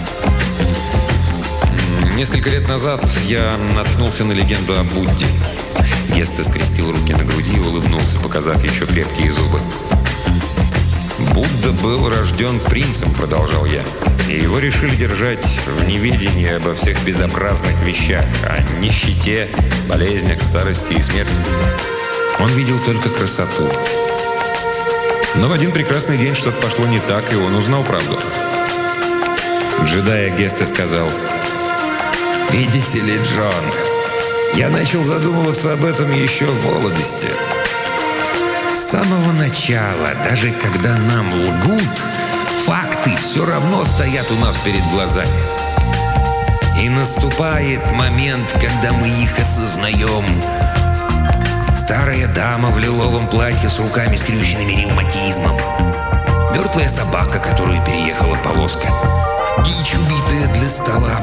Несколько лет назад я наткнулся на легенду о Будде. Гесте скрестил руки на груди и улыбнулся, показав еще крепкие зубы. «Будда был рожден принцем», — продолжал я, «и его решили держать в неведении обо всех безобразных вещах, о нищете, болезнях, старости и смерти. Он видел только красоту. Но в один прекрасный день что-то пошло не так, и он узнал правду. Джедая Гесте сказал: «Видите ли, Джон, я начал задумываться об этом еще в молодости. С самого начала, даже когда нам лгут, факты все равно стоят у нас перед глазами. И наступает момент, когда мы их осознаем. Старая дама в лиловом платье с руками скрюченными ревматизмом. Мертвая собака, которую переехала повозка. Дичь, убитая для стола.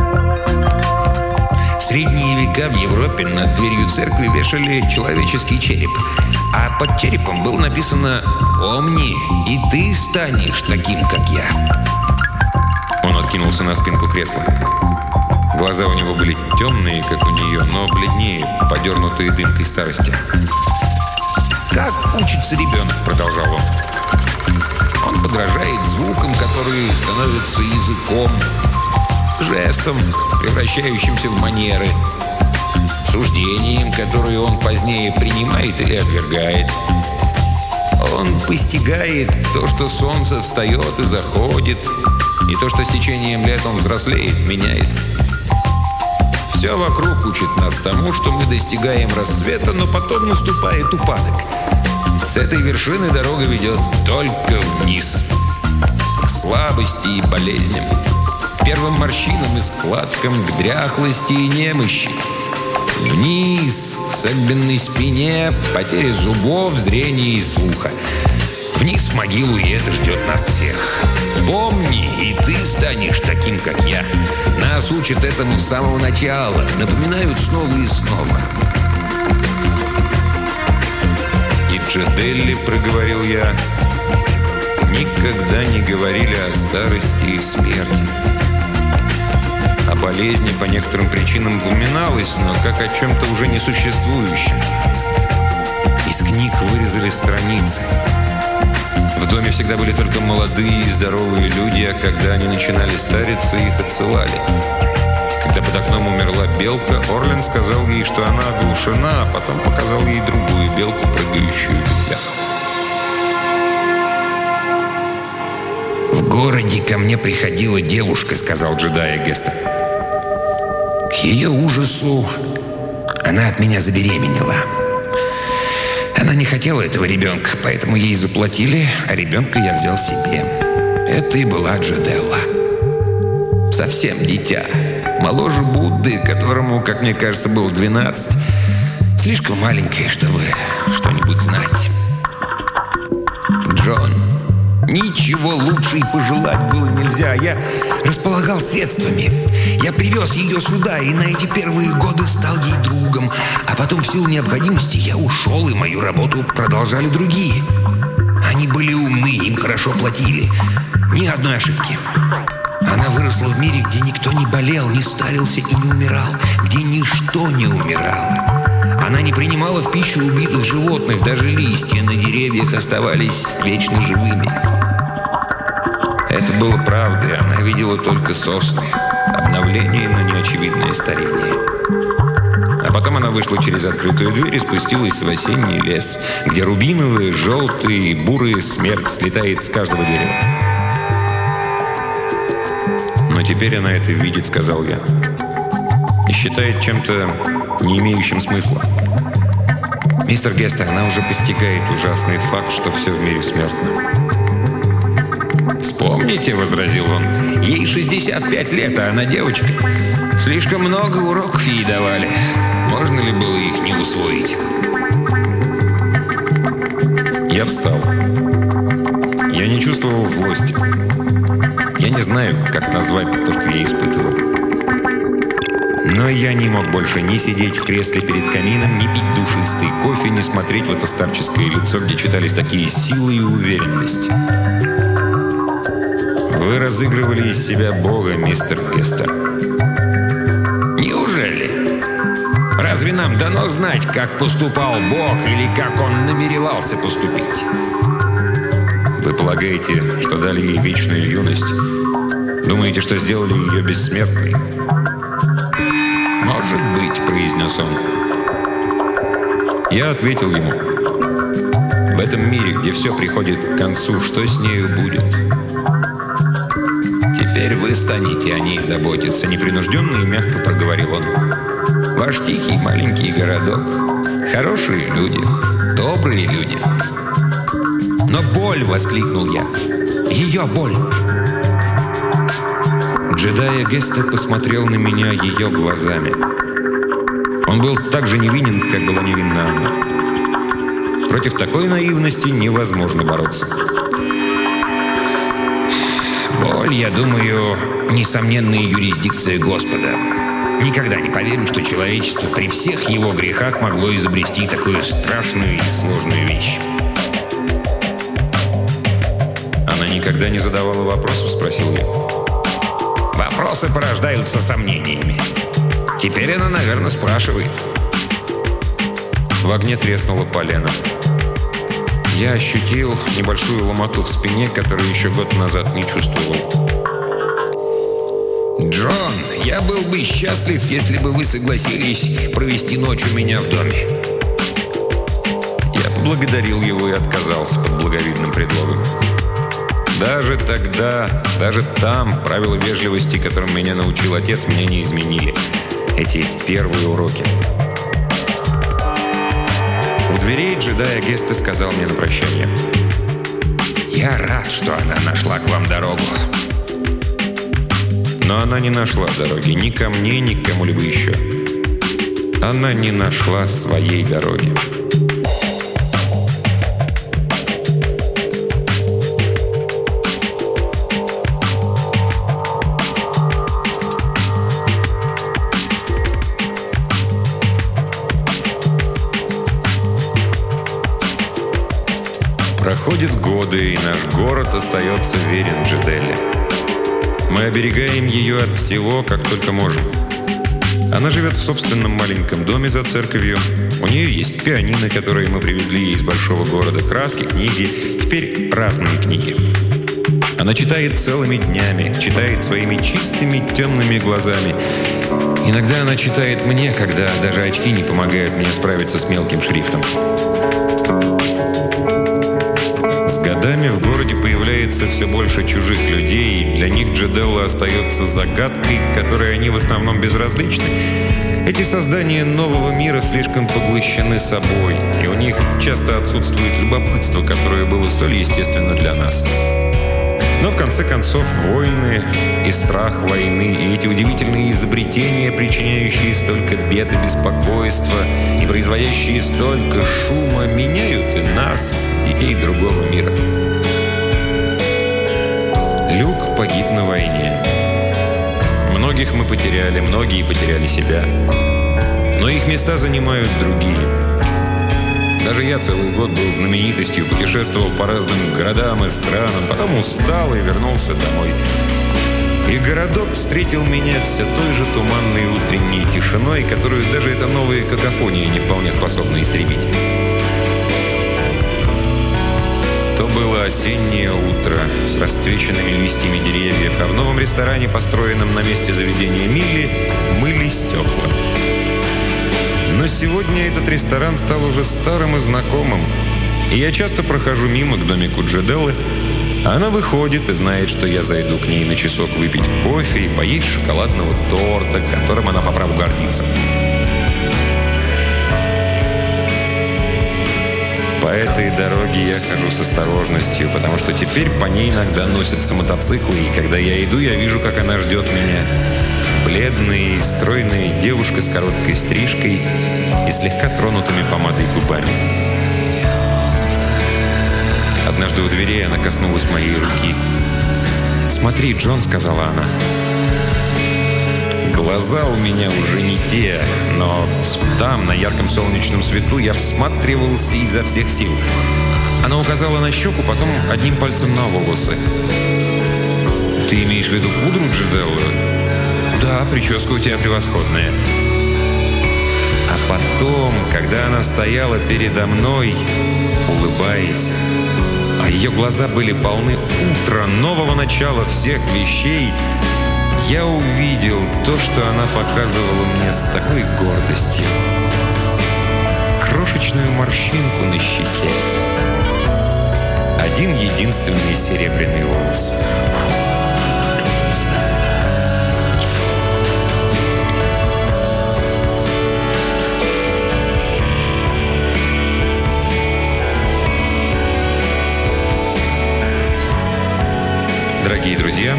В средние века в Европе над дверью церкви вешали человеческий череп, а под черепом было написано: «Помни, и ты станешь таким, как я». Он откинулся на спинку кресла. Глаза у него были темные, как у нее, но бледнее, подернутые дымкой старости. «Как учится ребенок?» — продолжал он. «Он подражает звукам, которые становятся языком, жестом, превращающимся в манеры, суждением, которые он позднее принимает или отвергает. Он постигает то, что солнце встает и заходит, и то, что с течением лет он взрослеет, меняется. Все вокруг учит нас тому, что мы достигаем рассвета, но потом наступает упадок. С этой вершины дорога ведет только вниз, к слабости и болезням, к первым морщинам и складкам, к дряхлости и немощи. Вниз, к согбенной спине, потере зубов, зрения и слуха. Вниз в могилу, и это ждет нас всех. Помни, и ты станешь таким, как я. Нас учат этому с самого начала, напоминают снова и снова». «И Джеделли, — проговорил я, — никогда не говорили о старости и смерти. О болезни по некоторым причинам упоминалось, но как о чем-то уже несуществующем. Из книг вырезали страницы. В доме всегда были только молодые и здоровые люди, а когда они начинали стариться, их отсылали. Когда под окном умерла белка, Орлен сказал ей, что она оглушена, а потом показал ей другую белку, прыгающую в петлях. «В городе ко мне приходила девушка, — сказал Джедая Гесте. К ее ужасу она от меня забеременела. Она не хотела этого ребенка, поэтому ей заплатили, а ребенка я взял себе. Это и была Джеделла. Совсем дитя. Моложе Будды, которому, как мне кажется, было двенадцать. Слишком маленькое, чтобы что-нибудь знать. Джон, ничего лучше и пожелать было нельзя. Я располагал средствами. Я привез ее сюда, и на эти первые годы стал ей другом. А потом, в силу необходимости, я ушел, и мою работу продолжали другие. Они были умны, им хорошо платили. Ни одной ошибки. Она выросла в мире, где никто не болел, не старился и не умирал, где ничто не умирало. Она не принимала в пищу убитых животных, даже листья на деревьях оставались вечно живыми. Это было правдой, она видела только сосны, обновление, но неочевидное старение. А потом она вышла через открытую дверь и спустилась в осенний лес, где рубиновые, желтые и бурые смерть слетает с каждого дерева. «Но теперь она это видит», — сказал я, — «и считает чем-то не имеющим смысла. Мистер Гестер, она уже постигает ужасный факт, что все в мире смертно». «Вспомните», — возразил он, — «ей шестьдесят пять лет, а она девочка. Слишком много уроков ей давали. Можно ли было их не усвоить?» Я встал. Я не чувствовал злости. Я не знаю, как назвать то, что я испытывал. Но я не мог больше ни сидеть в кресле перед камином, ни пить душистый кофе, ни смотреть в это старческое лицо, где читались такие силы и уверенность. «Вы разыгрывали из себя Бога, мистер Гестер». «Неужели? Разве нам дано знать, как поступал Бог или как Он намеревался поступить?» «Вы полагаете, что дали ей вечную юность? Думаете, что сделали ее бессмертной?» «Может быть», — произнес он. Я ответил ему: «В этом мире, где все приходит к концу, что с нею будет?» «Теперь вы станете о ней заботиться», — непринужденно и мягко проговорил он. «Ваш тихий маленький городок, хорошие люди, добрые люди». «Но боль!» — воскликнул я. «Ее боль!» Джедайя Гестер посмотрел на меня ее глазами. Он был так же невинен, как была невинна она. Против такой наивности невозможно бороться. «Боль, я думаю, несомненная юрисдикция Господа. Никогда не поверю, что человечество при всех его грехах могло изобрести такую страшную и сложную вещь». «Она никогда не задавала вопросов?» — спросил я. «Вопросы порождаются сомнениями. Теперь она, наверное, спрашивает». В огне треснуло полено. Я ощутил небольшую ломоту в спине, которую еще год назад не чувствовал. «Джон, я был бы счастлив, если бы вы согласились провести ночь у меня в доме». Я поблагодарил его и отказался под благовидным предлогом. Даже тогда, даже там правила вежливости, которым меня научил отец, меня не изменили. Эти первые уроки. У дверей Джедайя Гестер сказал мне на прощание: «Я рад, что она нашла к вам дорогу». Но она не нашла дороги ни ко мне, ни к кому-либо еще. Она не нашла своей дороги. Проходят годы, и наш город остается верен Джеделле. Мы оберегаем ее от всего, как только можем. Она живет в собственном маленьком доме за церковью. У нее есть пианино, которое мы привезли ей из большого города, краски, книги, теперь разные книги. Она читает целыми днями, читает своими чистыми темными глазами. Иногда она читает мне, когда даже очки не помогают мне справиться с мелким шрифтом. С годами в городе появляется все больше чужих людей, и для них Джеделла остается загадкой, которой они в основном безразличны. Эти создания нового мира слишком поглощены собой, и у них часто отсутствует любопытство, которое было столь естественно для нас. Но в конце концов войны и страх войны, и эти удивительные изобретения, причиняющие столько бед и беспокойства, и производящие столько шума, меняют и нас, детей другого мира. Люк погиб на войне. Многих мы потеряли, многие потеряли себя. Но их места занимают другие. Даже я целый год был знаменитостью, путешествовал по разным городам и странам, потом устал и вернулся домой. И городок встретил меня все той же туманной утренней тишиной, которую даже эта новая какофония не вполне способна истребить. То было осеннее утро с расцвеченными листьями деревьев, а в новом ресторане, построенном на месте заведения Милли, мыли стекла. Но сегодня этот ресторан стал уже старым и знакомым, и я часто прохожу мимо к домику Джеделлы. Она выходит и знает, что я зайду к ней на часок выпить кофе и поесть шоколадного торта, которым она по праву гордится. По этой дороге я хожу с осторожностью, потому что теперь по ней иногда носятся мотоциклы, и когда я иду, я вижу, как она ждет меня. Бледная и стройная девушка с короткой стрижкой и слегка тронутыми помадой губами. Однажды у дверей она коснулась моей руки. «Смотри, Джон», — сказала она. Глаза у меня уже не те, но там, на ярком солнечном свету, я всматривался изо всех сил. Она указала на щеку, потом одним пальцем на волосы. «Ты имеешь в виду пудру, Джеделла?» «Да, прическа у тебя превосходная». А потом, когда она стояла передо мной, улыбаясь, а ее глаза были полны утра, нового начала всех вещей, я увидел то, что она показывала мне с такой гордостью. Крошечную морщинку на щеке. Один единственный серебряный волос. Дорогие друзья,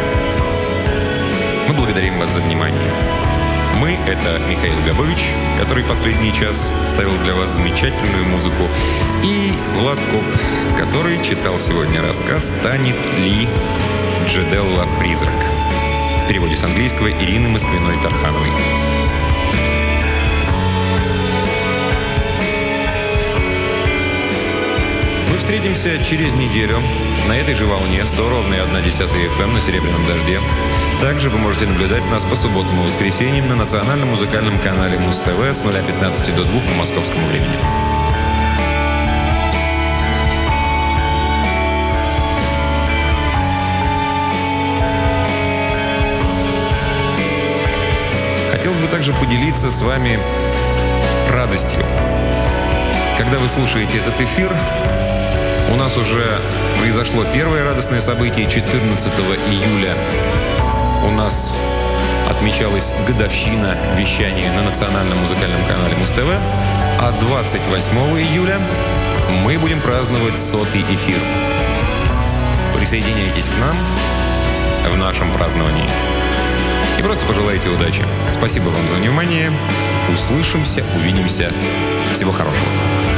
мы благодарим вас за внимание. Мы — это Михаил Габович, который последний час ставил для вас замечательную музыку, и Влад Коп, который читал сегодня рассказ «Танит ли Джеделла призрак» в переводе с английского Ирины Москвиной-Тархановой. Мы встретимся через неделю на этой же волне сто ровно одна десятая эф эм на Серебряном дожде. Также вы можете наблюдать нас по субботам и воскресеньям на национальном музыкальном канале Муз-ТВ с нуля пятнадцати до двух по московскому времени. Хотелось бы также поделиться с вами радостью. Когда вы слушаете этот эфир, у нас уже произошло первое радостное событие. четырнадцатого июля у нас отмечалась годовщина вещания на национальном музыкальном канале Муз-ТВ, а двадцать восьмого июля мы будем праздновать сотый эфир. Присоединяйтесь к нам в нашем праздновании. И просто пожелайте удачи. Спасибо вам за внимание. Услышимся, увидимся. Всего хорошего.